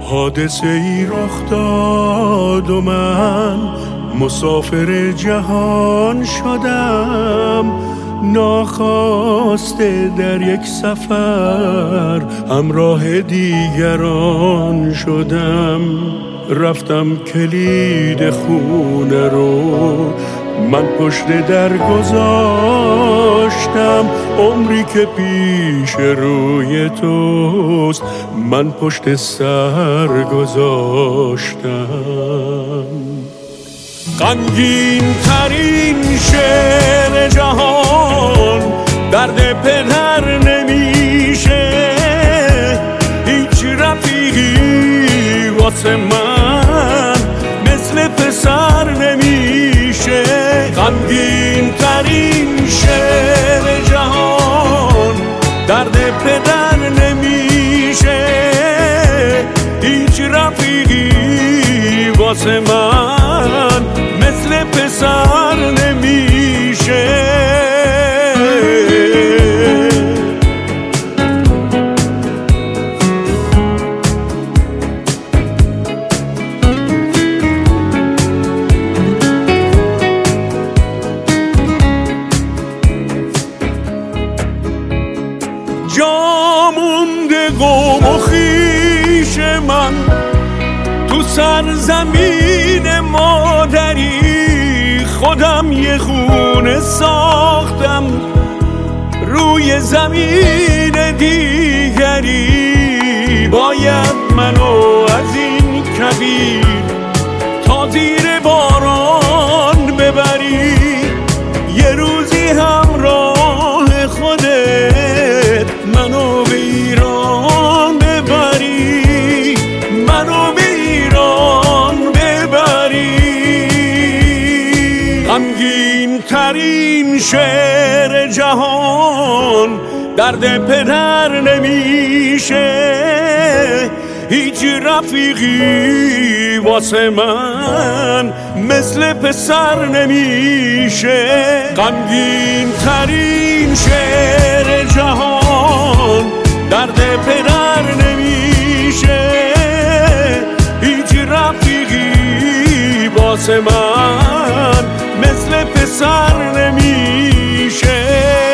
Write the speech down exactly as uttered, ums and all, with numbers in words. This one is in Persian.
حادثه ای رخ داد و من مسافر جهان شدم، ناخواسته در یک سفر همراه دیگران شدم. رفتم کلید خونه رو من پشت در گذاشتم، عمری که پیش روی توست من پشت سر گذاشتم. غمگین ترین شعر جهان درد پدر نمیشه، هیچ رفیقی واسه من مثل پسر نمیشه. غمگین ترین شعر جهان درد پدر نمیشه، هیچ رفیقی واسه من مثل پسر نمیشه. جا مونده قوم و خویش من تو سرزمین مادری، خودم یه خونه ساختم روی زمین دیگری. باید منو از این کویر تا زیر باران ببری، یه روزی همراه خودت منو به ایران ببری، منو به ایران ببری. غمگین ترین شعر جهان درد پدر نمیشه، هیچ رفیقی واسه من مثل پسر نمیشه. غمگین ترین شعر جهان درد پدر نمیشه، هیچ رفیقی واسه من مثل پسر نمیشه.